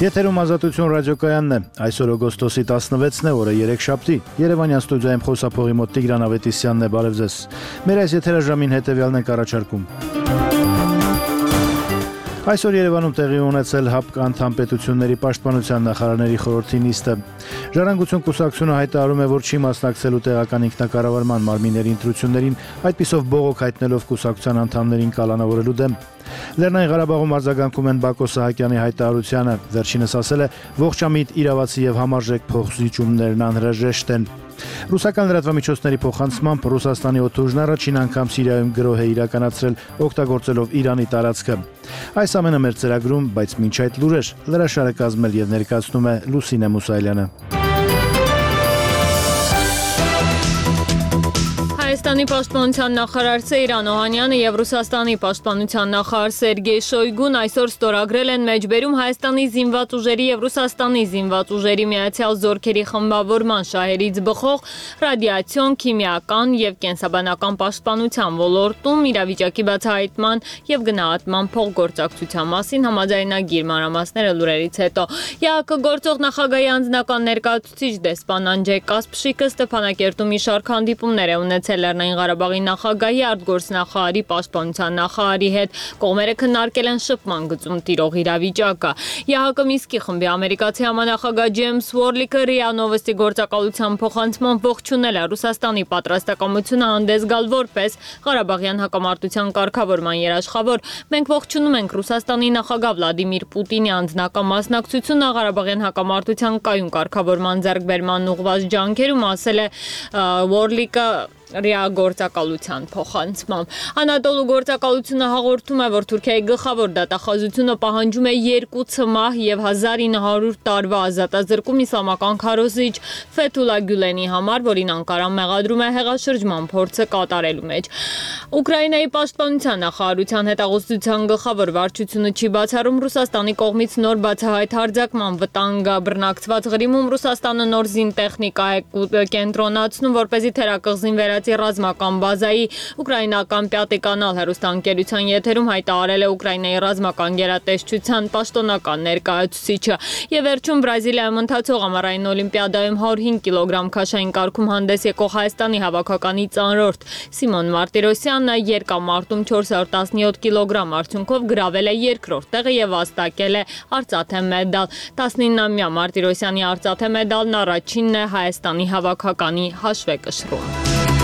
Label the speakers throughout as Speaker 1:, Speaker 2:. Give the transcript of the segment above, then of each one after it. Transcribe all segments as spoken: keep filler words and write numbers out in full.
Speaker 1: Եթերում Ազատություն ռադիոկայանն է, այսօր օգոստոսի տասնվեցն է, օրը երեքշաբթի, Երևանյան ստուդիայում խոսափողի մոտ Տիգրան Ավետիսյանն է, բարև ձեզ։ Մեր այս եթերաժամին հետևյալն ենք առաջարկում։ Այսօր Երևանում տեղի ունեցել ՀԱՊԿ անդամ պետությունների պաշտպանության նախարարների խորհրդի նիստը։ Ժառանգություն կուսակցությունը հայտարարում է, որ չի մասնակցելու տեղական ինքնակառավարման մարմինների ընտրություններին, այդպիսով բողոք հայտնելով կուսակցության անդամներին կալանավորելու դեմ։ Լեռնային Ղարաբաղում արձագանքում են Բակո Սահակյանի հայտարարությանը, վերջինս ասել է, ողջամիտ իրավացի եւ համարժեք փոխզիջումներն անհրաժեշտ են։ Ռուսական լրատվամիջոցների փոխանցմամբ Ռուսաստանի օդուժն առաջին անգամ Սիրիայում գրոհ է իրականացրել, օգտագործելով Իրանի տարածքը։ Այս ամենը մեր ծրագրում, բայց մինչ այդ լուրեր լրաշարը կազմել եւ ներկայացնում է Լուսինե Մուսայելյանը։
Speaker 2: Հայաստանի պաշտպանության նախարար Սեյրան Օհանյանը եւ Ռուսաստանի պաշտպանության նախարար Սերգեյ Շոյգուն այսօր ստորագրել են մեջբերում Հայաստանի զինված ուժերի եւ Ռուսաստանի զինված ուժերի միացյալ զորքերի խմբավորման շահերից բխող ռադիացիոն, քիմիական եւ կենսաբանական պաշտպանության ոլորտում իրավիճակի բացահայտման եւ գնահատման փոխգործակցության մասին համաձայնագիր մանրամասները լուրերից հետո ԵԱԿ գործող նախագահի անձնական ներկայացուցիչ դեսպան Անջեյ Կասպշիկը Ստեփանակերտում մի շարք հանդիպումներ է ունեցել Լեռնային Ղարաբաղի նախագահի, արտգործնախարարի, պաշտպանության նախարարի հետ կողմերը քննարկել են շփման գծում տիրող իրավիճակը։ ԵԱՀԿ Միսկի խմբի ամերիկացի համանախագահ Ջեյմս Ուորլիկը ՌԻԱ Նովոստի գործակալության փոխանցմամբ ողջունել է Ռուսաստանի պատրաստակամությունը հանդես գալ որպես Ղարաբաղյան հակամարտության կարգավորման երաշխավոր։ Մենք ողջունում ենք Ռուսաստանի նախագահ Վլադիմիր Պուտինի անձնական մասնակցությունը Ղարաբաղյան հակամարտության կայուն կարգավորման ձեռքբերման ուղղված ջանքերում, ասել է Ուորլիկը ՌԻԱ գործակալության փոխանցմամբ։ Անադոլու գործակալությունը հաղորդում է, որ Թուրքիայի գլխավոր դատախազությունը պահանջում է երկու ցմահ եւ հազար ինը հարյուր տարվա ազատազրկում իսլամական քարոզիչ Ֆեթուլա Գյուլենի համար, որին Անկարան մեղադրում է հեղաշրջման փորձը կատարելու մեջ։ Ուկրաինայի պաշտպանության նախարարության հետազոտության գլխավոր վարչությունը չի բացառում Ռուսաստանի կողմից նոր բացահայտ հարձակման վտանգը բռնակցված Ղրիմում Ռուսաստանը նոր զինտեխնիկա է կենտրոնացնում, որպեսզի թերակղզին վերա ռազմական բազայի ուկրաինական Պյատի կանալ հեռուստաընկերության եթերում հայտարարել է Ուկրաինայի ռազմական գերատեսչության պաշտոնական ներկայացուցիչը։ Եվ վերջում Բրազիլիայում ընթացող ամառային օլիմպիադայում հարյուր հինգ կիլոգրամ քաշային կարգում հանդես եկող Հայաստանի հավաքականի ծանրորդ Սիմոն Մարտիրոսյանը երկամարտում չորս հարյուր տասնյոթ կիլոգրամ արդյունքով գրավել է երկրորդ տեղը եւ վաստակել է արծաթե մեդալ։ տասնիննամյա Մարտիրոսյանի արծաթե մեդալն առաջինն է Հայաստանի հավաքականի հաշվեկշռում։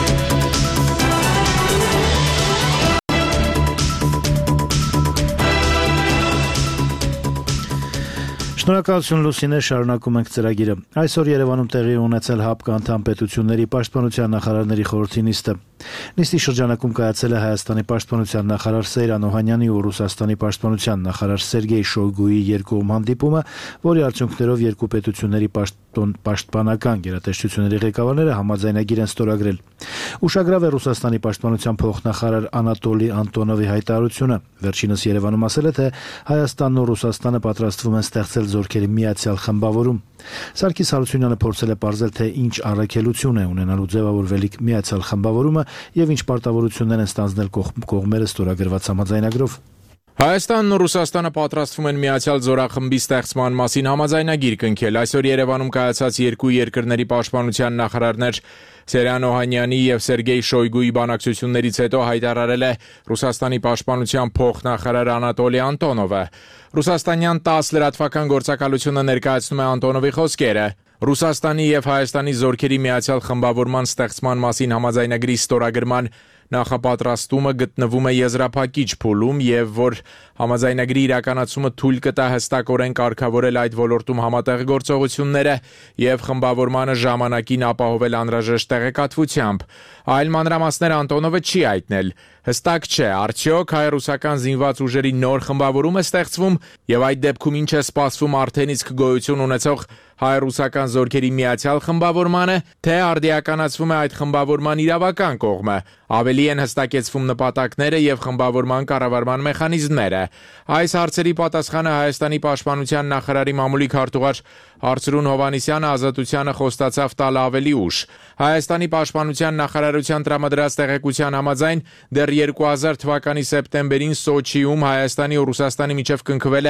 Speaker 1: Շնորհակալություն Լուսինե, շարունակում ենք ծրագիրը։ Այսօր Երևանում տեղի ունեցել ՀԱՊԿ անդամ պետությունների պաշտպանության նախարարների խորհրդի նիստը։ Նիստի շրջանակում կայացել է Հայաստանի պաշտպանության նախարար Սեյրան Օհանյանի ու Ռուսաստանի պաշտպանության նախարար Սերգեյ Շոյգուի երկկողմ հանդիպումը, որի արդյունքներով երկու պետությունների պաշտպանական գերատեսչությունների ղեկավարները համաձայնագիր են ստորագրել։ Ուշագրավ է Ռուսաստանի պաշտպանության փոխնախարար Անատոլի Անտոնովի հայտարարությունը։ Վերջինս Երևանում ասել է, թե Հայաստանն ու Ռուսաստանը պատրաստվում են ստեղծել զորքերի միացյալ խմբավորում։ Սարգիս Հարությունյանը փորձել է պարզել, թե ինչ առաքելություն է ունենալու ձևավորվելիք միացյալ խմբավորումը եւ ինչ պարտավորություններ են ստանձնել կողմերը ստորագրված համաձայնագրով։
Speaker 3: Հայաստանն ու Ռուսաստանը պատրաստվում են միացյալ զորախմբի ստեղծման մասին համաձայնագիր կնքել։ Այսօր Երևանում կայացած երկու երկրների պաշտպանության նախարարներ Սեյրան Օհանյանի եւ Սերգեյ Շոյգուի բանակցություններից հետո հայտարարել է Ռուսաստանի պաշտպանության փոխնախարար Անատոլի Անտոնովը։ Ռուսաստանյան տաս լրատվական գործակալությունը ներկայացնում է Անտոնովի խոսքերը։ Ռուսաստանի եւ Հայաստանի զորքերի միացյալ խմբավորման ստեղծման մասին համաձայնագրի ստորագրման նախապատրաստումը գտնվում է եզրափակիչ փուլում եւ որ համաձայնագրի իրականացումը թույլ կտա հստակորեն կարգավորել այդ ոլորտում համատեղ գործողությունները եւ խմբավորմանը ժամանակին ապահովել անհրաժեշտ տեղեկատվությամբ։ Այլ մանրամասներ Անտոնովը չի հայտնել։ Հստակ չէ, արդյոք հայ-ռուսական զինված ուժերի նոր խմբավորում է ստեղծվում եւ այդ դեպքում ինչ է սպասվում արդեն իսկ գոյություն ունեցող հայ-ռուսական զորքերի միացյալ խմբավորմանը, թե արդիականացվում է այդ խմբավորման իրավական կողմը, ավելի են հստակեցվում նպատակները եւ խմբավորման կառավարման մեխանիզմները։ Այս հարցերի պատասխանը Հայաստանի պաշտպանության նախարարի մամուլի քարտուղար Արծրուն Հովհաննիսյանը Ազատությանը խոստացավ տալ ավելի ուշ։ Հայաստանի պաշտպանության նախարարության տրամադրած տեղեկության համաձայն դեռ երկու հազար թվականի սեպտեմբերին Սոչիում Հայաստանի ու Ռուսաստանի միջև կնքվել է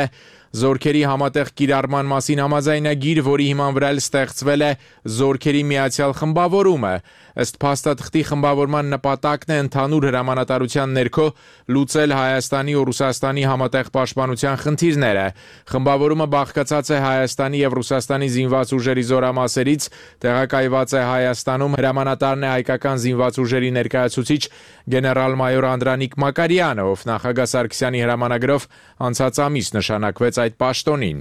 Speaker 3: Զորքերի համատեղ կիրառման մասին համաձայնագիր, որի հիման վրա ստեղծվել է Զորքերի միացյալ խմբավորումը։ Ըստ փաստաթղթի խմբավորման նպատակն է ընդհանուր հրամանատարության ներքո լուծել Հայաստանի ու Ռուսաստանի համատեղ պաշտպանության խնդիրները։ Խմբավորումը բաղկացած է Հայաստանի եւ Ռուսաստանի զինված ուժերի զորամասերից, տեղակայված է Հայաստանում, հրամանատարն է հայկական զինված ուժերի ներկայացուցիչ գեներալ-մայոր Անդրանիկ Մակարյանը, ով նախագահ Սարգսյանի հրամանագրով անցած ամիս նշանակվեց այդ պաշտոնին։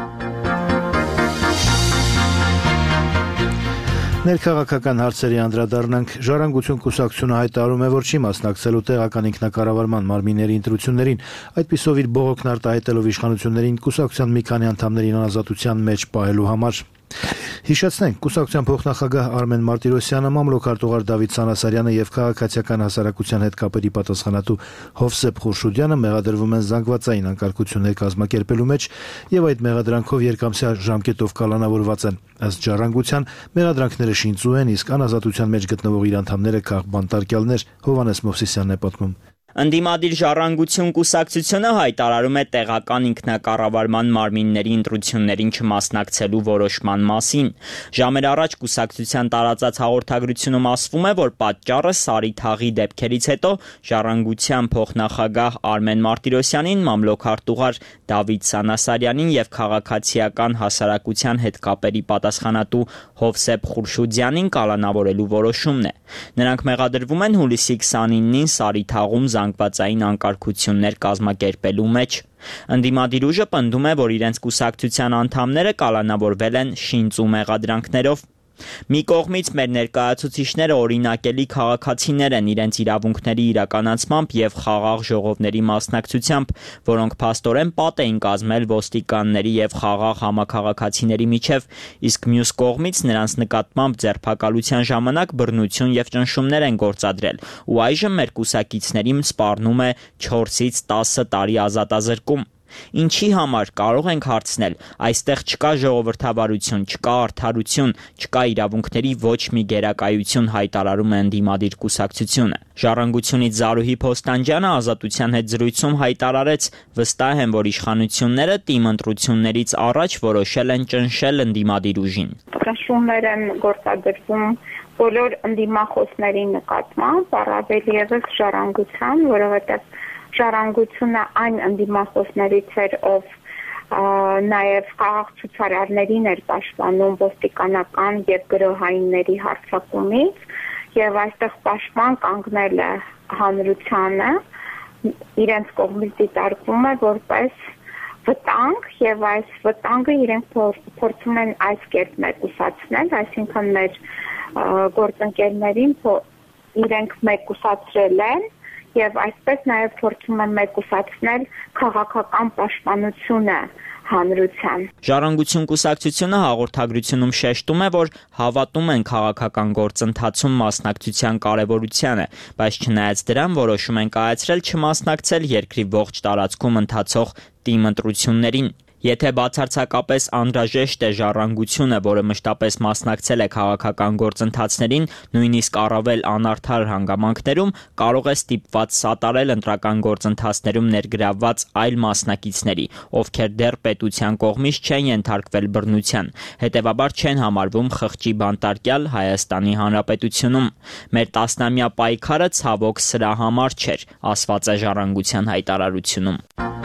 Speaker 1: Ներքաղաքական հարցերի անդրադառնանք, Ժառանգություն կուսակցությունը հայտարարում է, որ չի մասնակցելու տեղական ինքնակառավարման մարմինների ընտրություններին, այդպիսով իր բողոքն արտահայտելով իշխանություններին կուսակցության մի քանի անդամներին անազատության մեջ պահելու համար։ Հիշեցնենք, կուսակցության փոխնախագահ Արմեն Մարտիրոսյանը, մամլոքարտուղար Դավիթ Սանասարյանը եւ քաղաքացիական հասարակության հետ կապերի պատասխանատու Հովսեփ Խուրշուդյանը մեղադրվում են զանգվածային անկարգություններ կազմակերպելու մեջ եւ այդ մեղադրանքով երկամսյա ժամկետով կալանավորված են։ Ըստ Ժառանգության, մեղադրանքները շինծու են, իսկ անազատության մեջ գտնվող իր անդամները քաղբանտարկյալներ։ Հովհաննես Մովսիսյանն է պատմում։
Speaker 4: Ընդդիմադիր Ժառանգություն կուսակցությունը հայտարարում է տեղական ինքնակառավարման մարմինների ընտրություններին չմասնակցելու որոշման մասին։ Ժամեր առաջ կուսակցության տարածած հաղորդագրությունում ասվում է, որ պատճառը Սարի-Թաղի դեպքերից հետո Ժառանգության փոխնախագահ Արմեն Մարտիրոսյանին, մամլոքարտուղար Դավիթ Սանասարյանին եւ քաղաքացիական հասարակության հետ կապերի պատասխանատու Հովսեփ Խուրշուդյանին կալանավորելու որոշումն է։ Նրանք մեղադրվում են հուլիսի քսանինին Սարի-Թաղում զանգվածային անկարգություններ կազմակերպելու մեջ։ Ընդդիմադիր ուժը պնդում է, որ իրենց կուսակցության անդամները կալանավորվել են շինծու մեղադրանքներով։ Մի կողմից մեր ներկայացուցիչները օրինակելի քաղաքացիներ են իրենց իրավունքների իրականացմամբ եւ խաղաղ ժողովների մասնակցությամբ, որոնք փաստորեն պատ էին կազմել ոստիկանների եւ խաղաղ համաքաղաքացիների միջև, իսկ մյուս կողմից նրանց նկատմամբ ձերբակալության ժամանակ բռնություն եւ ճնշումներ են գործադրել, ու այժմ մեր կուսակիցներին սպառնում է չորսից տասը տարի ազատազրկում։ Ինչի համար կարող ենք հարցնել, այստեղ չկա ժողովրդավարություն, չկա արդարություն, չկա իրավունքների ոչ մի գերակայություն, հայտարարում է ընդդիմադիր կուսակցությունը։ Ժառանգությունից Զարուհի Փոստանջյանը Ազատության հետ զրույցում հայտարարեց, վստահ եմ, որ իշխանությունները թիմ ընտրություններից առաջ որոշել են ճնշել ընդդիմադիր ուժին։
Speaker 5: Ճնշումներ են գործադրվում բոլոր ընդդիմախոսների նկատմամբ, առավել ևս Ժառանգության, որովհետև Ժառանգությունը այն ընդդիմախոսներից էր, ով նաև խաղաղ ցուցարարներին էր պաշտպանում ոստիկանական եւ գրոհայինների հարձակումից, եւ այստեղ պաշտպան կանգնել է հանրությանը, իրենց կողմից դիտարկվում է որպես վտանգ, եւ այս վտանգը իրենք փորձում են այս կերպ մեկուսացնել, այսինքն մեր գործընկերներին իրենք մեկուսացրել են եւ այսպես նաեւ փորձում են մեկուսացնել քաղաքական պաշտպանությունը հանրության։
Speaker 4: Ժառանգություն կուսակցությունը հաղորդագրությունում շեշտում է, որ հավատում են քաղաքական գործընթացում մասնակցության կարևորությանը, բայց չնայած դրան որոշում են կայացրել չմասնակցել երկրի ողջ տարածքում ընթացող թիմ ընտրություններին։ Եթե բացարձակապես անհրաժեշտ է Ժառանգությունը, որը մշտապես մասնակցել է քաղաքական գործընթացներին, նույնիսկ առավել անարդար հանգամանքներում, կարող է ստիպված սատարել ընտրական գործընթացներում ներգրավված այլ մասնակիցների, ովքեր դեռ պետության կողմից չեն ենթարկվել բռնության, հետևաբար չեն համարվում խղճի բանտարկյալ Հայաստանի Հանրապետությունում։ Մեր տասնամյա պայքարը ցավոք սրա համար չէր, ասված է Ժառանգության հայտարարությունում։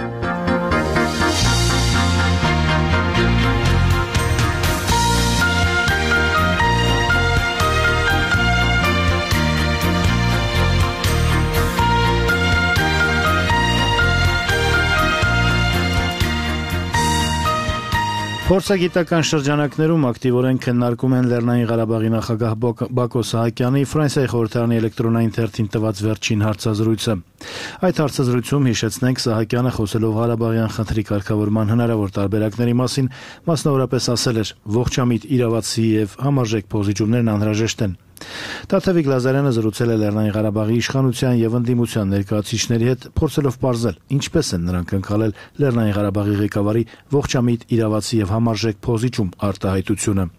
Speaker 1: Փորձագիտական շրջանակներում ակտիվորեն քննարկում են Լեռնային Ղարաբաղի նախագահ Բակո Սահակյանի Ֆրանսիայի խորհրդարանի էլեկտրոնային թերթին տված վերջին հարցազրույցը։ Այդ հարցազրույցում, հիշեցնենք, Սահակյանը խոսելով Ղարաբաղյան խնդրի կարգավորման հնարավոր տարբերակների մասին, մասնավորապես ասել էր, ողջամիտ իրավացի եւ համարժեք փոխզիջումներն անհրաժեշտ են։ Տաթևիկ Լազարյանը զրուցել է Լեռնային Ղարաբաղի իշխանության եւ ընդդիմության ներկայացուցիչների հետ, փորձելով պարզել, ինչպես են նրանք ընկալել Լեռնային Ղարաբաղի ղեկավարի ողջամիտ իրավացի եւ համարժեք փոխզիջում արտահայտությունը։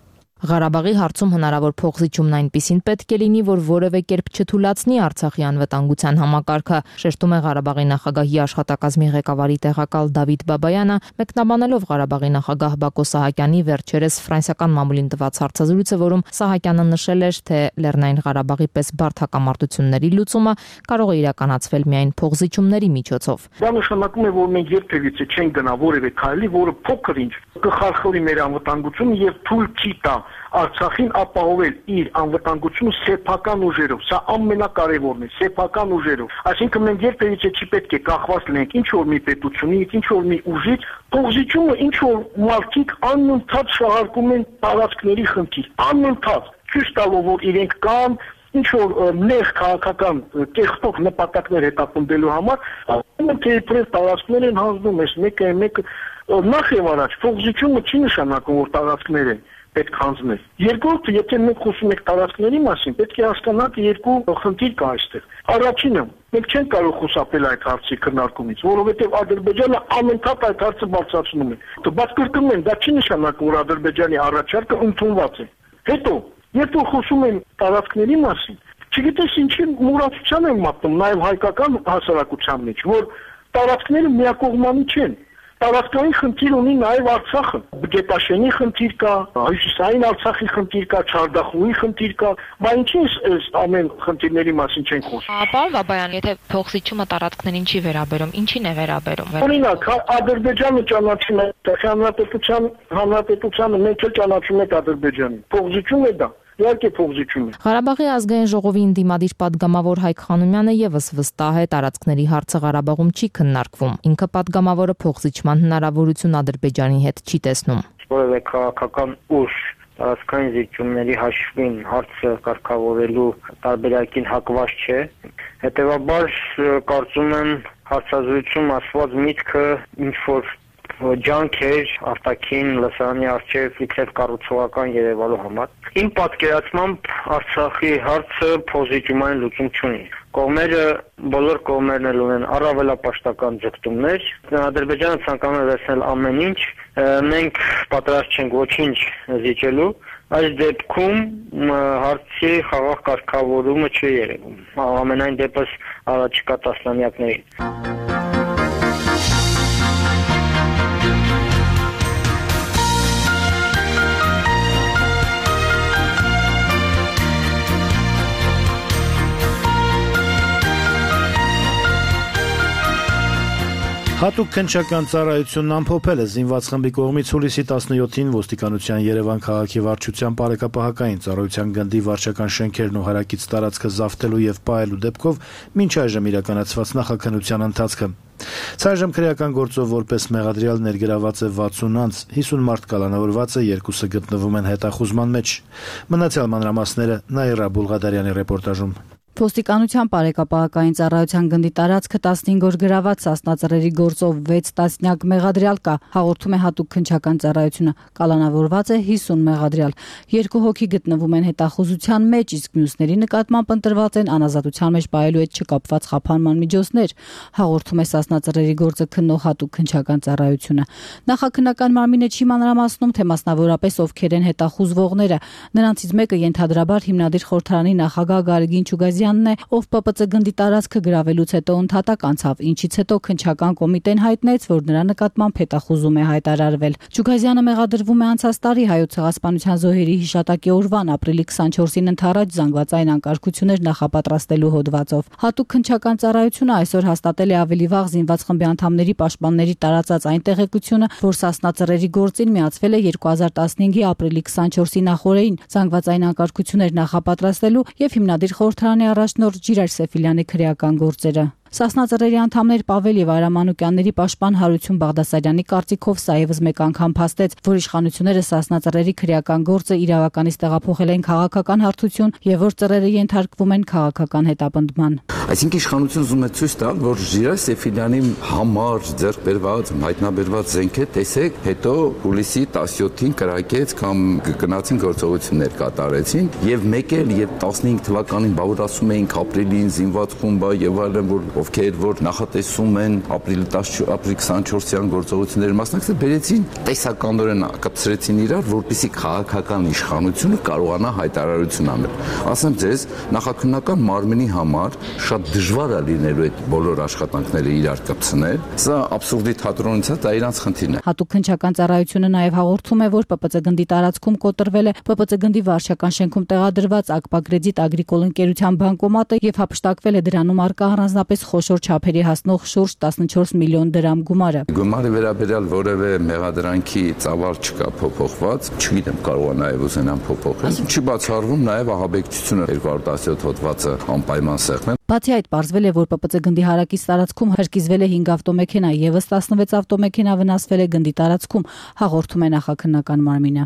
Speaker 6: Ղարաբաղի հարցում հնարավոր փոխզիջումն այնպիսին պետք է լինի, որ որևէ կերպ չթույլատնի Արցախի անվտանգության համակարգը, շեշտում է Ղարաբաղի նախագահի աշխատակազմի ղեկավարի տեղակալ Դավիթ Բաբայանը, մեկնաբանելով Ղարաբաղի նախագահ Բակո Սահակյանի վերջերս ֆրանսիական մամուլին տված հարցազրույցը, որում Սահակյանը նշել էր, թե Լեռնային Ղարաբաղի պես բարդ հակամարտությունների լուծումը կարող է իրականացվել միայն փոխզիջումների միջոցով։
Speaker 7: Դա նշանակում է, որ մենք երբևիցե չենք գնա որևէ քայլի, որը փոքր-ինչ կխարխլի մեր անվտանգությունը եւ թույլ չի տա Արցախին ապահովել իր անվտանգությունը սեփական ուժերով։ Սա ամենակարևորն է, սեփական ուժերով։ Այսինքն մենք երբևիցե չի պետք է կախված լինենք ինչ որ մի պետությունից, ինչ որ մի ուժից, փոխզիջումը ինչ որ մարդիկ անընդհատ շահարկում են տարածքների խնդիր, անընդհատ ցույց տալով, որ իրենք կան ինչ որ նեղ քաղաքական կեղտող նպատակներ հետապնդելու համար, թե իբրև տարածքներ են հանձնում, այս մեկը մեկը նախ եւ առաջ փոխզիջումը չի նշանակում, որ տարածքներ են պետք հանձնել։ Երկրորդը, եթե մենք խոսում ենք տարածքների մասին, պետք է հասկանանք երկու խնդիր կա այստեղ։ Առաջինը, մենք չենք կարող խուսափել այդ հարցի քննարկումից, որովհետև Ադրբեջանը անընդհատ այդ հարցը բարձրացնում է։ Բայց կրկնում եմ, դա չի նշանակում, որ Ադրբեջանի առաջարկը ընդունված է։ Հետո, երբ որ խոսում են տարածքների մասին, չգիտես ինչի մուրացության են մատնում նաև հայկական հասարակության մեջ, որ տարածքները միակողմանի չեն։ Տարածքային խնդիր ունի նաև Արցախը։ Գետաշենի խնդիր կա, հյուսիսային Արցախի խնդիր կա, Չարդախուի խնդիր կա, բայց ինչի՞ այս ամեն խնդիրների մասին չենք խոսում։
Speaker 6: Պարոն Բաբայան, եթե փոխզիջումը տարածքներին չի վերաբերում, ինչին է վերաբերում։
Speaker 7: Օրինակ, Ադրբեջանը ճանաչում է հանրապետության հանրապետությանը, մենք էլ ճանաչում ենք Ադրբեջանին։ Փոխզիջում է դա։ Իհարկե փոխզիջում է։
Speaker 6: Ղարաբաղի ազգային ժողովի ընդդիմադիր падգամավոր Հայկ Խանոմյանը եւս վստահ է, տարածքների հարցը Ղարաբաղում չի քննարկվում։ Ինքը падգամավորը փոխզիջման հնարավորություն Ադրբեջանի հետ չի տեսնում։
Speaker 8: Որևէ քաղաքական ուժ տարածքային զիջումների հաշվին հարցը կարգավորելու տարբերակին հակված չէ։ Հետևաբար կարծում եմ հարցազրույցում ասված միտքը ինչ որ ջանք էր արտաքին լսարանի առջև իբրև կառուցողական երևալու համար։ Իմ պատկերացմամբ Արցախի հարցը փոխզիջումային լուծում չունի։ Կողմերը, բոլոր կողմերն էլ ունեն առավելապաշտական ձգտումներ։ Ադրբեջանը ցանկանում է վերցնել ամեն ինչ, մենք պատրաստ չենք ոչինչ զիջելու։ Այս դեպքում հարցի խաղաղ կարգավորումը չի երևում։ Ամենայն դեպս առաջիկա տասնամյակներին։
Speaker 1: Հատուկ քննչական ծառայությունն ամփոփել է զինված խմբի կողմից հուլիսի տասնյոթին ոստիկանության Երևան քաղաքի վարչության բարեկապահական ծառայության գնդի վարչական շենքերն ու հարակից տարածքը զավթելու եւ պահելու դեպքով մինչ այժմ իրականացված նախաքննության ընթացքը։ Ցայժմ քրեական գործով որպես մեղադրյալ ներգրաված է վաթսուն անձ, հիսուն մարդ կալանավորված է, երկուսը գտնվում են հետախուզման մեջ։ Մնացյալ մանրամասները Նաիրա Բուլղադարյանի ռեպորտաժում։
Speaker 9: Ոստիկանության բարեկապահական ծառայության գնդի տարածքը տասնհինգ օր գրաված սասնածռերի գործով վեց տասնյակ մեղադրյալ կա, հաղորդում է հատուկ քննչական ծառայությունը, կալանավորված է հիսուն մեղադրյալ, երկու հոգի գտնվում են հետախուզության մեջ, իսկ մյուսների նկատմամբ ընտրված են անազատության մեջ պահելու հետ չկապված խափանման միջոցներ, հաղորդում է սասնածռերի գործը քննող հատուկ քննչական ծառայությունը։ Նախաքննական մարմինը չի մանրամասնում, թե մասնավորապես ովքեր են հետախուզվողները, նրանցից մեկը ենթադրաբար հիմնադիր խորհրդարանի նախագահ Գարգին Չուգազյանն է, ով Պ Պ Ց գնդի տարածքը գրավելուց հետո ընդհատակ անցավ, ինչից հետո քննչական կոմիտեն հայտնեց, որ նրա նկատմամբ հետախուզում է հայտարարվել։ Չուգազյանը մեղադրվում է անցած տարի հայոց ցեղասպանության զոհերի հիշատակի օրվան ապրիլի քսանչորսին ընդառաջ զանգվածային անկարգություններ նախապատրաստելու հոդվածով։ Հատուկ քննչական ծառայությունը այսօր հաստատել է ավելի վաղ զինված խմբի անդամների պաշտպանների տարածած այն տեղեկությունը, որ սասնածռերի գործին միացվել է երկու հազար տասնհինգի ապրիլի քսանչորսի նախօրեին զանգվածային անկարգություններ նախապատրաստելու եւ հիմնադիր խորհրդարանի առաջնորդ Ջիրայր Սեֆիլյանի քրեական գործերը։ Սասնածռերի անդամներ Պավել եւ Արա Մանուկյանների պաշտպան Հարություն Բաղդասարյանի կարծիքով սա եւս մեկ անգամ փաստեց, որ իշխանությունները սասնածռերի քրեական գործը իրավականից տեղափոխել են քաղաքական հարթություն եւ որ ծռերը ենթարկվում են քաղաքական հետապնդման։
Speaker 10: Այսինքն իշխանությունը ուզում է ցույց տալ, որ Ջիրայր Սեֆիլյանի համար ձեռք բերված, հայտնաբերված զենքը, տեսեք, հետո հուլիսի տասնյոթին կրակեց կամ գնացին գործողություններ կատարեցին եւ մեկ էլ եւ տասնհինգ թվականին բավարարում էինք ապրիլին զինված խումբը եւ այլն, որ ովքեր որ նախատեսում են ապրիլի տասնչորս ապրիլի քսանչորսյան գործողությունների մասնակցել, բերեցին տեսականորեն կապցրեցին իրար, որպեսզի քաղաքական իշխանությունը կարողանա հայտարարություն անել։ Ասեմ ձեզ, նախաքննական մարմնի համար շատ դժվար է լինելու այդ բոլոր աշխատանքները իրար կպցնել։ Սա աբսուրդի թատրոնից է, դա իրանց խնդիրն է։
Speaker 9: Հատուկ քննչական ծառայությունը նաև հաղորդում է, որ ՊՊՑ գնդի տարածքում կոտրվել է ՊՊՑ գնդի վարչական շենքում տեղադրված Ակպակրեդիտ Ագրիկոլ ընկերության բանկոմատը եւ հափշտակվել է դրանում առկա առանձնապես խոշոր չափերի հասնող շուրջ տասնչորս միլիոն դրամ գումարը։
Speaker 10: Գումարի վերաբերյալ որևէ մեղադրանքի ծավալ չկա փոփոխված, չգիտեմ կարող է նաև ուզենան փոփոխել։ Չի բացառվում նաև ահաբեկչությունը երկու հարյուր տասնյոթ հոդվածը անպայման սեղմել։
Speaker 9: Բացի այդ, պարզվել է, որ ՊՊՑ գնդի հարակից տարածքում հրկիզվել է հինգ ավտոմեքենա, եւս տասնվեց ավտոմեքենա վնասվել է գնդի տարածքում, հաղորդում է նախաքննական մարմինը։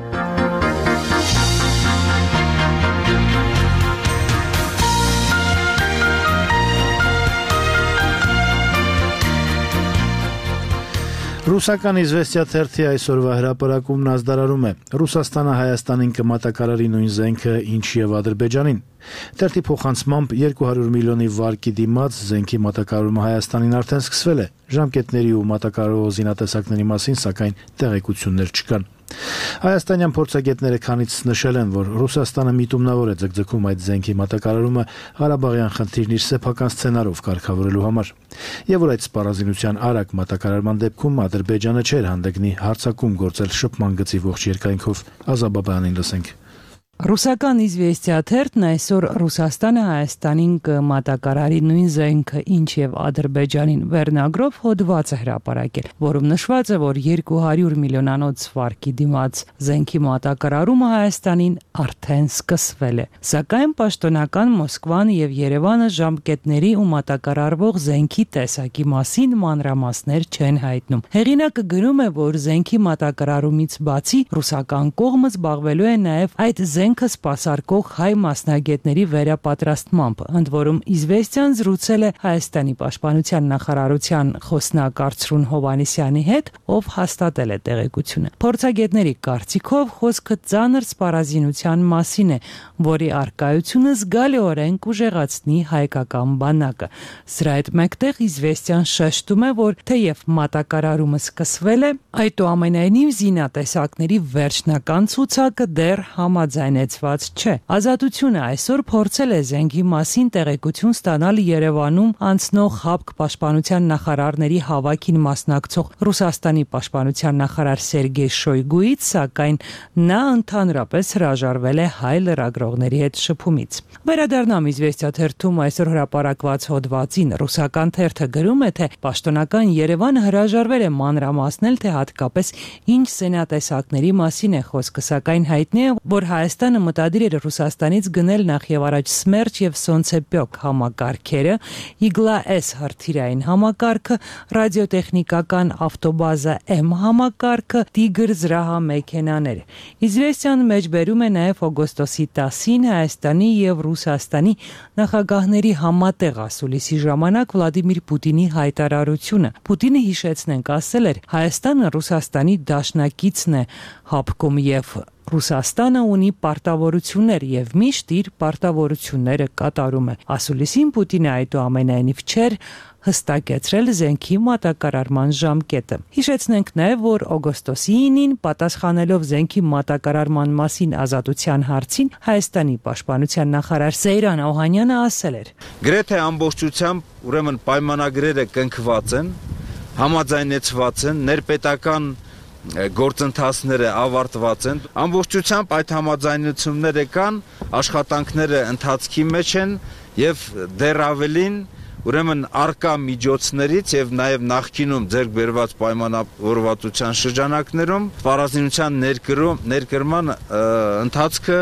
Speaker 1: Ռուսական Իզվեստիա թերթի այսօրվա հրապարակումն ազդարարում է. Ռուսաստանը Հայաստանին կմատակարարի նույն զենքը, ինչ եւ Ադրբեջանին։ Թերթի փոխանցմամբ երկու հարյուր միլիոնի վարկի դիմաց զենքի մատակարարումը Հայաստանին արդեն սկսվել է։ Ժամկետների ու մատակարարող զինատեսակների մասին սակայն տեղեկություններ չկան։ Հայաստանյան փորձագետները քանից նշել են, որ Ռուսաստանը միտումնավոր է ձգձգում այդ զենքի մատակարարումը Ղարաբաղյան խնդիրն իր սեփական սցենարով կարգավորելու համար, եւ որ այդ սպառազինության արագ մատակարարման դեպքում Ադրբեջանը չէր հանդգնի հարձակում գործել շփման գծի ողջ երկայնքով։ Ազաբաբյանին լսենք։
Speaker 11: Ռուսական Իզվեստիա թերթն այսօր Ռուսաստանը Հայաստանին կմատակարարի նույն զենքը, ինչ եւ Ադրբեջանին վերնագրով հոդված է հրապարակել, որում նշված է, որ երկու հարյուր միլիոնանոց վարկի դիմաց զենքի մատակարարումը Հայաստանին արդեն սկսվել է։ Սակայն պաշտոնական Մոսկվան եւ Երևանը ժամկետների ու մատակարարվող զենքի տեսակի մասին մանրամասներ չեն հայտնում։ Հեղինակը գրում է, որ զենքի մատակարարումից բացի ռուսական կողմը զբաղվելու է նաեւ այդ զենքը սպասարկող հայ մասնագետների վերապատրաստմամբ, ընդ որում Իզվեստիան զրուցել է Հայաստանի պաշտպանության նախարարության խոսնակ Արծրուն Հովհաննիսյանի հետ, ով հաստատել է տեղեկությունը։ Փորձագետների կարծիքով խոսքը ծանր սպառազինության մասին է, որի առկայությունը զգալիորեն կուժեղացնի հայկական բանակը։ Սրա հետ մեկտեղ Իզվեստիան շեշտում է, որ թեև մատակարարումը սկսվել է, այդուամենայնիվ զինատեսակների վերջնական ցուցակը դեռ համաձայնեցված չէ։ Ազատությունը այսօր փորձել է զենքի մասին տեղեկություն ստանալ Երևանում անցնող ՀԱՊԿ պաշտպանության նախարարների հավաքին մասնակցող Ռուսաստանի պաշտպանության նախարար Սերգեյ Շոյգուից, սակայն նա ընդհանրապես հրաժարվել է հայ լրագրողների հետ շփումից։ Վերադառնամ Իզվեստիա թերթում այսօր հրապարակված հոդվածին։ Ռուսական թերթը գրում է, թե պաշտոնական Երևանը հրաժարվել է մանրամասնել, թե հատկապես ինչ սենատեսակների մասին է խոսքը, սակայն հայտնի է, որ Հայաստանը մտադիր էր Ռուսաստանից գնել նախ եւ առաջ Սմերչ եւ Սոնցեպյոկ համակարգերը, Իգլա-S հրթիռային համակարգը, ռադիոտեխնիկական ավտոբազա M համակարգը, Տիգր զրահամեքենաներ։ Իզվեստիան մեջբերում է նաեւ օգոստոսի տասին Հայաստանի եւ Ռուսաստանի նախագահների համատեղ ասուլիսի ժամանակ Վլադիմիր Պուտինի հայտարարությունը։ Պուտինը, հիշեցնենք, ասել էր. Հայաստանը Ռուսաստանի դաշնակիցն է ՀԱՊԿ-ում եւ Ռուսաստանը ունի պարտավորություններ եւ միշտ իր պարտավորությունները կատարում է։ Ասուլիսին Պուտինը այդուամենայնիվ չէր հստակեցրել զենքի մատակարարման ժամկետը։ Հիշեցնենք նաև, որ օգոստոսի ինին պատասխանելով զենքի մատակարարման մասին Ազատության հարցին Հայաստանի պաշտպանության նախարար Սեյրան Օհանյանը ասել էր.
Speaker 12: Գրեթե ամբողջությամբ ուրեմն պայմանագրերը կնքված են, համաձայնեցված են, ներպետական գործընթացները ավարտված են, ամբողջությամբ այդ համաձայնությունները կան, աշխատանքները ընթացքի մեջ են եւ դեռ ավելին ուրեմն արկա միջոցներից եւ նաեւ նախկինում ձեռք բերված պայմանավորվածության շրջանակներում սպառազինության ներկրում ներկրման ընթացքը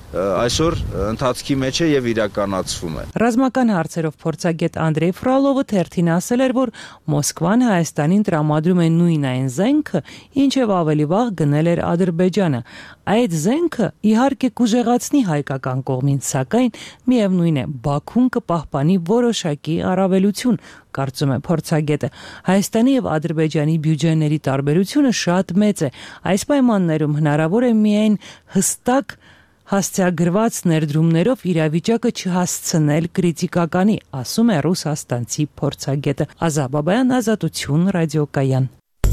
Speaker 12: այսօր ընթացքի մեջ է եւ իրականացվում է։
Speaker 11: Ռազմական հարցերով փորձագետ Անդրեյ Ֆրոլովը թերթին ասել էր, որ Մոսկվան Հայաստանին տրամադրում է նույն այն զենքը, ինչև ավելի վաղ գնել էր Ադրբեջանը։ Այդ զենքը իհարկե կուժեղացնի հայկական կողմին, սակայն միևնույն է, Բաքուն կպահպանի որոշակի առավելություն, կարծում է փորձագետը։ Հայաստանի եւ Ադրբեջանի բյուջեների տարբերությունը շատ մեծ է։ Այս պայմաններում հնարավոր է միայն հստակ հասցեագրված ներդրումներով իրավիճակը չհասցնել կրիտիկականի, ասում է ռուսաստանցի փորձագետը։ Ազա Բաբայան, Ազատություն, ռադիոկայան։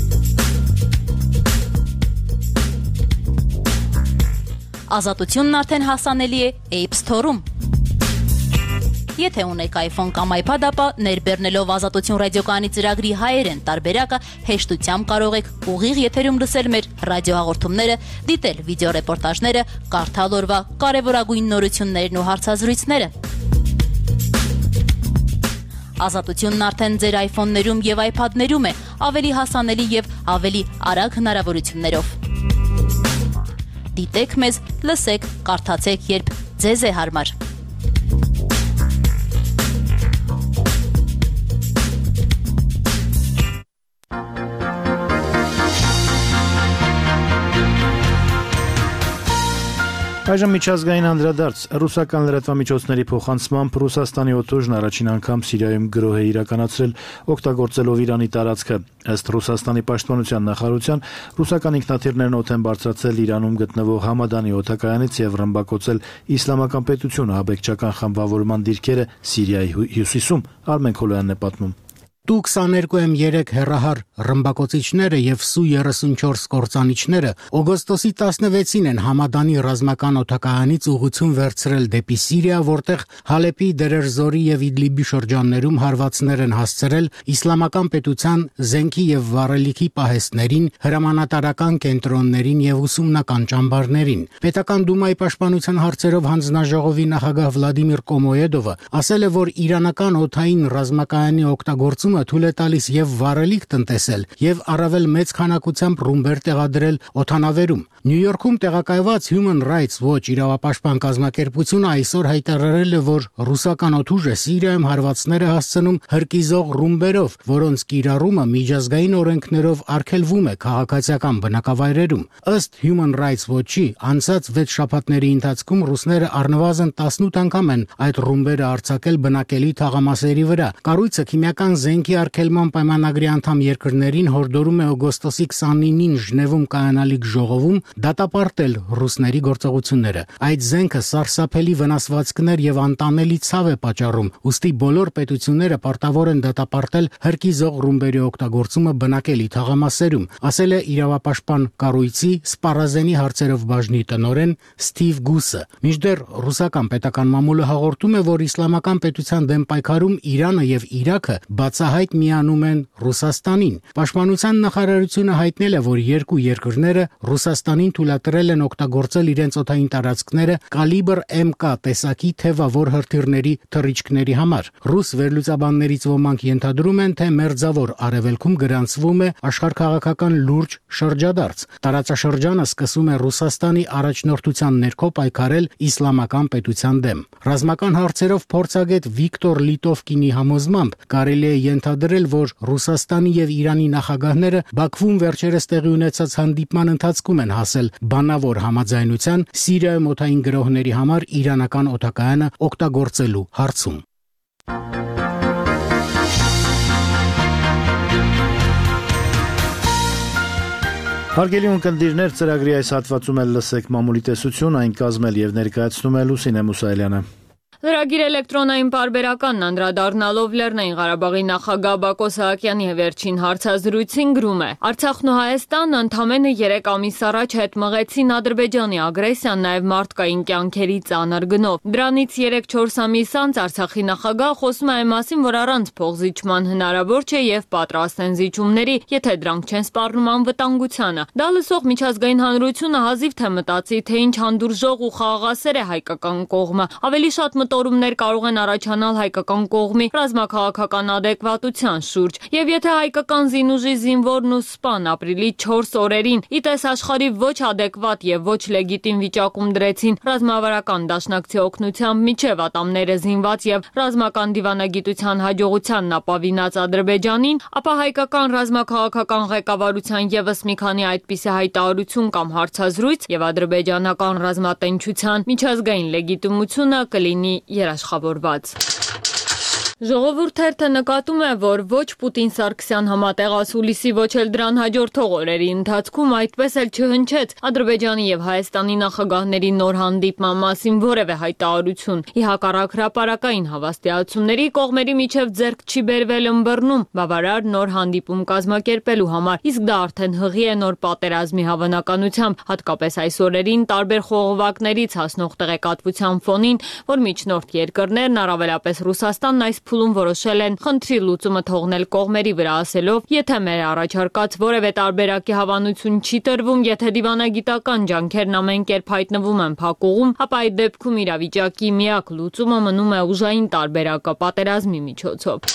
Speaker 13: Ազատությունն արդեն հասանելի է App Store-ում։ Եթե ունեք iPhone կամ iPad, ապա ներբեռնելով Ազատություն ռադիոկայանի ծրագրի հայերեն տարբերակը հեշտությամբ կարող եք ուղիղ եթերում լսել մեր ռադիոհաղորդումները, դիտել վիդեոռեպորտաժները, կարդալ օրվա կարևորագույն նորություններն ու հարցազրույցները։ Ազատությունն արդեն ձեր iPhone-ներում եւ iPad-ներում է, ավելի հասանելի եւ ավելի արագ հնարավորություններով։ Դիտեք մեզ, լսեք, կարդացեք, երբ ձեզ է հարմար։
Speaker 1: Այժմ միջազգային անդրադարձ ռուսական լրատվամիջոցների փոխանցմամբ Ռուսաստանի օդուժն առաջին անգամ Սիրիայում գրոհ է իրականացրել օգտագործելով Իրանի տարածքը։ Ըստ Ռուսաստանի պաշտպանության նախարարության, ռուսական ինքնաթիռներն օդ են բարձրացել Իրանում գտնվող Համադանի օդակայանից եւ ռմբակոծել իսլամական պետությունը աբեկչական խմբավորման դիրքերը Սիրիայի հյուսիսում։ Արմեն Քոլոյանն է պատմում։
Speaker 14: Տու քսաներկու էմ երեք հեռահար ռմբակոծիչները եւ Սու երեսունչորս կործանիչները օգոստոսի տասնվեցին են Համադանի ռազմական օդակայանից ուղղություն վերցրել դեպի Սիրիա, որտեղ Հալեպի, Դերերզորի եւ Իդլիբի շրջաններում հարվածներ են հասցրել իսլամական պետության զենքի եւ վառելիքի պահեստներին, հրամանատարական կենտրոններին եւ ուսումնական ճամբարներին։ Պետական դումայի պաշտպանության հարցերով հանձնաժողովի նախագահ Վլադիմիր Կոմոեդովը ասել է, որ իրանական օդային ռազմակայանի օգտագործումը թույլ է տալիս եւ վառելիք տնտեսել եւ առավել մեծ քանակությամբ ռումբեր տեղադրել օդանավերում։ Նյու Յորքում տեղակայված Human Rights Watch իրավապաշտպան կազմակերպությունը այսօր հայտարարել է, որ ռուսական օդուժը Սիրիայում հարվածներ է հասցնում հրկիզող ռումբերով, որոնց կիրառումը միջազգային օրենքներով արգելվում է քաղաքացիական բնակավայրերում։ Ըստ Human Rights Watch-ի, անցած վեց շաբաթների ընթացքում ռուսները առնվազն տասնութ անգամ են այդ ռումբերը արձակել բնակելի թաղամասերի վրա։ Կառույցը քիմիական զենքի արգելման պայմանագրի անդամ երկրներին հորդորում է օգոստոսի քսանինին Ժնևում կայանալիք ժողովում դատապարտել ռուսների գործողությունները։ Այդ զենքը սարսափելի վնասվածքներ եւ անտանելի ցավ է պատճառում, ուստի բոլոր պետությունները պարտավոր են դատապարտել հրկիզող ռումբերի օգտագործումը բնակելի թաղամասերում, ասել է իրավապաշտպան կառույցի սպառազենի հարցերով բաժնի տնօրեն Ստիվ Գուսը։ Մինչդեռ ռուսական պետական մամուլը հաղորդում է, որ իսլամական պետության դեմ պայքարում Իրանը եւ Իրաքը բացահայտ միանում են Ռուսաստանին։ Պաշտպանության նախարարությունը հայտնել է, որ երկու երկրները Ռուսաստանին թույլատրել են օգտագործել իրենց օդային տարածքները կալիբր էմ կա տեսակի թևավոր հրթիռների թռիչքների համար։ Ռուս վերլուծաբաններից ոմանք ենթադրում են, թե մերձավոր արևելքում գրանցվում է աշխարհքաղաքական լուրջ շրջադարձ։ Տարածաշրջանը սկսում է Ռուսաստանի առաջնորդության ներքո պայքարել իսլամական պետության դեմ։ Ռազմական հարցերով փորձագետ Վիկտոր Լիտովկինի համոզմամբ կարելի է ենթադրել, որ Ռուսաստանի եւ Իրանի նախագահները Բաքվում վերջերս տեղի ունեցած հանդիպման ընթացքում են հասել բանավոր համաձայնության Սիրիայում օդային գրոհների համար իրանական օդակայանը օգտագործելու հարցում։
Speaker 1: Հարգելի ունկնդիրներ, ծրագրի այս հատվածում էլ լսեք մամուլի տեսություն, այն կազմել եւ ներկայացնում է Լուսինե Մուսայելյանը։
Speaker 2: Լրագիր էլեկտրոնային պարբերականն անդրադառնալով Լեռնային Ղարաբաղի նախագահ Բակո Սահակյանի վերջին հարցազրույցին գրում է. Արցախն ու Հայաստանը ընդամենը երեք ամիս առաջ հետ մղեցին Ադրբեջանի ագրեսիան նաև մարդկային կյանքերի ծանր գնով։ Դրանից երեք-չորս ամիս անց Արցախի նախագահը խոսում է այն մասին, որ առանց փոխզիջման հնարավոր չէ եւ պատրաստ են զիջումների, եթե դրանք չեն սպառնում անվտանգությանը։ Դա լսող միջազգային հանրությունը հազիվ թե մտածի, թե ինչ հանդուրժող ու խաղաղասեր է հայկական կողմը։ Ավելի շատ մտորումներ կարող են առաջանալ հայկական կողմի ռազմաքաղաքական ադեկվատության շուրջ, եւ եթե հայկական զինուժի զինվորն ու սպան ապրիլի չորս օրերին ի տես աշխարհի ոչ ադեկվատ եւ ոչ լեգիտիմ վիճակում դրեցին ռազմավարական դաշնակցի օգնությամբ միջև ատամները զինված եւ ռազմական դիվանագիտության հաջողությանն ապավինած Ադրբեջանին, ապա հայկական ռազմաքաղաքական ղեկավարության եւս մի քանի այդպիսի հայտարարություն կամ հարցազրույց եւ ադրբեջանական ռազմատենչության միջազգային լեգիտիմությունը կլինի երաշխավորված։ Ժողովուրդ թերթը նկատում է, որ ոչ Պուտին-Սարգսյան համատեղած հուլիսի, ոչ էլ դրան հաջորդող օրերի ընթացքում այդպես էլ չհնչեց Ադրբեջանի եւ Հայաստանի նախագահների նոր հանդիպման մասին որևէ հայտարարություն։ Ի հակառակ հրապարակային հավաստիացումների կողմերի միջև ձեռք չի բերվել ըմբռնում բավարար նոր հանդիպում կազմակերպելու համար, իսկ դա արդեն հղի է նոր պատերազմի հավանականությամբ, հատկապես այս օրերին տարբեր խողովակներից հասնող տեղեկատվության ֆոնին, որ միջնորդ երկրներն, առավելապես Ռուսաստանն այս փուլում որոշել են խնդրի լուծումը թողնել կողմերի վրա, ասելով, եթե մեր առաջարկած որևէ տարբերակի հավանություն չի տրվում, եթե դիվանագիտական ջանքերն ամեն կերպ հայտնվում են փակուղում, ապա այդ դեպքում իրավիճակի միակ լուծումը մնում է ուժային տարբերակը պատերազմի միջոցով։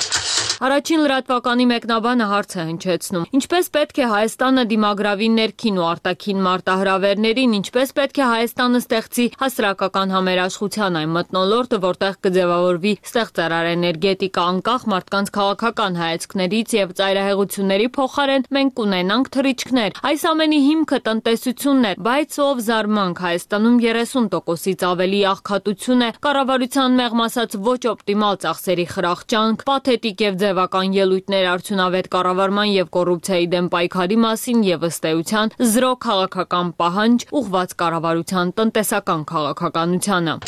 Speaker 2: Առաջին լրատվականի մեկնաբանը հարց է հնչեցնում. ինչպես պետք է Հայաստանը դիմագրավի ներքին ու արտաքին մարտահրավերներին, ինչպես պետք է Հայաստանը ստեղծի հասարակական համերաշխության այն մթնոլորտը, որտեղ կձևավորվի ստեղծարար էներգետիկա անկախ մարդկանց քաղաքական հայացքներից եւ ծայրահեղությունների փոխարեն մենք կունենանք թռիչքներ։ Այս ամենի հիմքը տնտեսությունն է, բայց ով զարմանք Հայաստանում երեսուն տոկոսից ավելի աղքատություն է, կառավարության մեղմ ասած ոչ օպտիմալ ծախսերի խրախճանք, պաթետիկ եւ ձևական ելույթներ արդյունավետ կառավարման եւ կոռուպցիայի դեմ պայքարի մասին եւ ըստ էության զրո քաղաքական պահանջ ուղղված կառավարության տնտեսական քաղաքականությանը։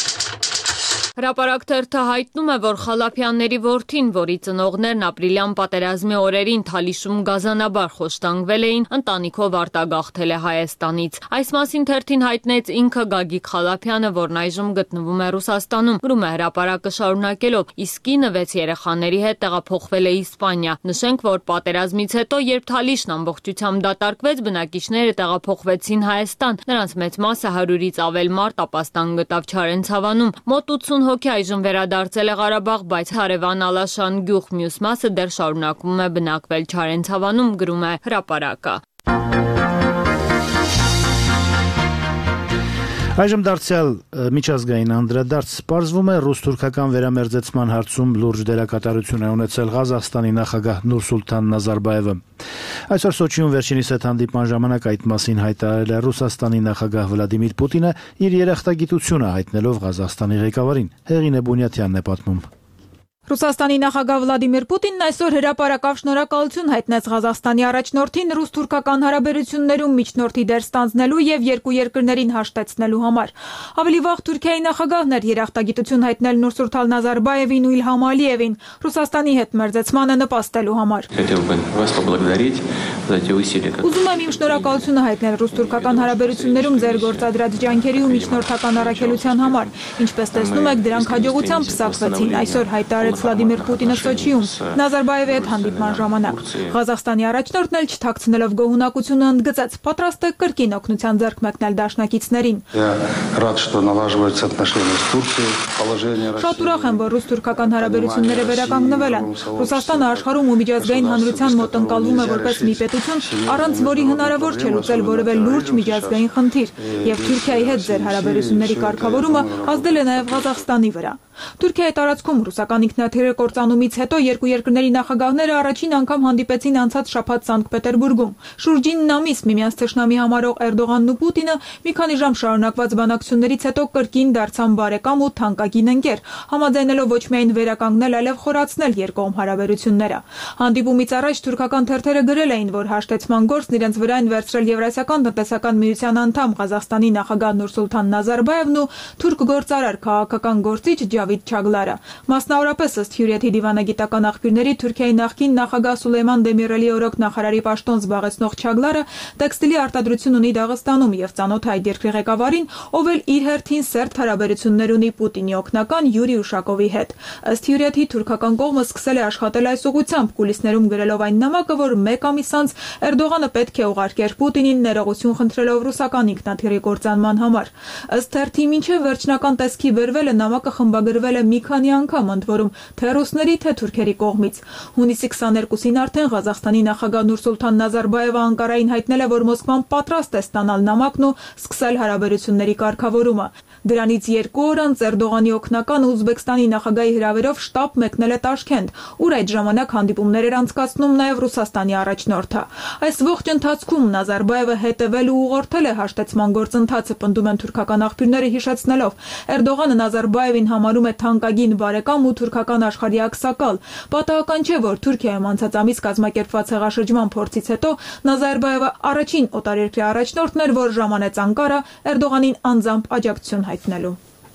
Speaker 2: Հրապարակ թերթը հայտնում է, որ Խալափյանների որդին, որի ծնողներն ապրիլյան պատերազմի օրերին Թալիշում գազանաբար խոշտանգվել էին, ընտանիքով արտագաղթել է Հայաստանից։ Այս մասին թերթին հայտնեց ինքը Գագիկ Խալափյանը, որն այժմ գտնվում է Ռուսաստանում։ Գրում է հրապարակը շարունակելով. իսկ կինը վեց երեխաների հետ տեղափոխվել է Իսպանիա։ Նշենք, որ պատերազմից հետո, երբ Թալիշն ամբողջությամբ դատարկվեց, բնակիչները տեղափոխվեցին Հայաստան։ Նրանց մեծ մասը հարյուրից ավել մարդ ապաստան գտավ Չարենցավանում։ Մոտ ութսուն հոգի այժմ վերադարձել է Ղարաբաղ, բայց հարևան Ալաշան գյուղ մյուս մասը դեռ շարունակում է բնակվել Չարենցավանում, գրում է հրապարակը։
Speaker 1: Այժմ դարձյալ միջազգային անդրադարձ, պարզվում է ռուս-թուրքական վերամերձեցման հարցում լուրջ դերակատարություն է ունեցել Ղազախստանի նախագահ Նուրսուլտան Նազարբաևը։ Այսօր Սոչիում վերջինիս հետ հանդիպման ժամանակ այդ մասին հայտարարել է Ռուսաստանի նախագահ Վլադիմիր Պուտինը, իր երախտագիտությունը հայտնելով Ղազախստանի ղեկավարին։ Հեղինե Բունյաթյանն է պատմում։
Speaker 15: Ռուսաստանի նախագահ Վլադիմիր Պուտինն այսօր հրապարակավ շնորհակալություն հայտնեց Ղազախստանի առաջնորդին ռուս-թուրքական հարաբերություններում միջնորդի դեր ստանձնելու եւ երկու երկրներին հաշտեցնելու համար։ Ավելի վաղ Թուրքիայի նախագահն էր երախտագիտություն հայտնել Նուրսուլտան Նազարբաևին ու Իլհամ Ալիևին Ռուսաստանի հետ մերձեցմանը նպաստելու համար։ Ուզում եմ իմ շնորհակալությունը հայտնել ռուս-թուրքական հարաբերություններում ձեր գործադրած ջանքերի ու միջնորդական առաքելության համար։ Ինչպես տեսնում եք, դրանք հաջողությամբ փսակվեցին։ Այսօր հայտարարեց Վլադիմիր Պուտինը Սոչիում Նազարբաևի հետ հանդիպման ժամանակ։ Ղազախստանի առաջնորդն էլ չթաքցնելով գոհունակությունը ընդգծեց, պատրաստ է կրկին օգնության ձեռք մեկնել դաշնակիցներին։ Շատ ուրախ եմ, որ ռուս-թուրքական հարաբերությունները վերականգնվել են։ Ռուսաստանը աշխարհում ու միջազգային հանրության մոտ ընկալվում է որպես մի պետություն, առանց որի հնարավոր չէ լուծել որևէ լուրջ միջազգային խնդիր, եւ Թուրքիայի հետ ձեր հարաբերությունների կարգավորումը ազդել է նաեւ Ղազախստանի վրա։ Թուրքիայի տարածքում ռուսական ինքնաթիռի կործանումից հետո երկու երկրների նախագահները առաջին անգամ հանդիպեցին անցած շաբաթ Սանկտ Պետերբուրգում։ Շուրջ ինը ամիս միմյանց թշնամի համարող Էրդողանն ու Պուտինը մի քանի ժամ շարունակված բանակցություններից հետո կրկին դարձան բարեկամ ու թանկագին ընկեր, համաձայնելով ոչ միայն վերականգնել, այլև խորացնել երկկողմ հարաբերությունները։ Հանդիպումից առաջ թուրքական թերթերը գրել էին, որ հաշտեցման գործն իրենց վրա են վերցրել Եվրասիական տնտեսական միության անդամ Ղազախստանի նախագահ Նուրսուլտան Նազարբաևն ու թուրք գործարար քաղաքական գործիչ Ջավիդ Չագլարը։ Մասնավորապես ըստ Հյուրիեթի դիվանագիտական աղբյուրների Թուրքիայի նախկին նախագահ Սուլեյման Դեմիրելի օրոք նախարարի պաշտոն զբաղեցնող Չագլարը տեքստիլի արտադրություն ունի Դաղստանում եւ ծանոթ է այդ երկրի ղեկավարին, ով էլ իր հերթին սերտ հարաբերություններ ունի Պուտինի օգնական Յուրի Ուշակովի հետ։ Ըստ Հյուրիեթի թուրքական կողմը սկսել է աշխատել այս ուղղությամբ, կուլիսներում գրելով այն նամակը, որ մեկ ամիս անց Էրդողանը պետք է ուղարկեր Պուտինին ներողություն խնդրելով ռուսական ինքնաթիռի կործանման համար։ Ըստ թերթի մինչև վերջնական տեսքի վերվելը նամակը խմբագրվել է մի քանի անգամ, ընդ որում թե ռուսների, թե թուրքերի կողմից։ Հունիսի քսաներկուսին արդեն Ղազախստանի նախագահ Նուրսուլտան Նազարբաևը Անկարային հայտնել է, որ Մոսկվան պատրաստ է ստանալ նամակն ու սկսել հարաբերությունների կարգավորումը։ Դրանից երկու օր անց Էրդողանի օգնական Ուզբեկստանի նախագահի հրավերով շտաբ մեկնել է Տաշքենտ, ուր այդ ժամանակ հանդիպումներ էր անցկացնում նաև Ռուսաստանի առաջնորդը։ Այս ողջ ընթացքում Նազարբաևը հետևել ու ուղղորդել է հաշտեցման գործընթացը, պնդում են թուրքական աղբյուրները հիշեցնելով։ Էրդողանը Նազարբաևին համարում է է թանկագին բարեկամ ու թուրքական աշխարհի ակսակալ։ Պատահական չէ, որ Թուրքիայում անցած ամիս կազմակերպված հեղաշրջման փորձից հետո Նազարբաևը առաջին օտարերկրյա առաջնորդն էր, որ ժամանեց Անկարա Էրդողանին անձամբ աջակցություն հայտնելու։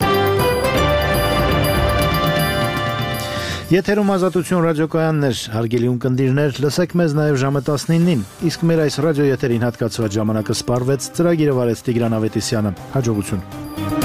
Speaker 1: Եթերում Ազատություն ռադիոկայաններ, հարգելի ունկնդիրներ, լսեք մեզ նաև ժամը տասնինին, իսկ մեր այս ռադիոեթերին հատկացված ժամանակը սպառվեց, ծրագիրը վարեց Տիգրան Ավետիսյանը։ Հաջողություն։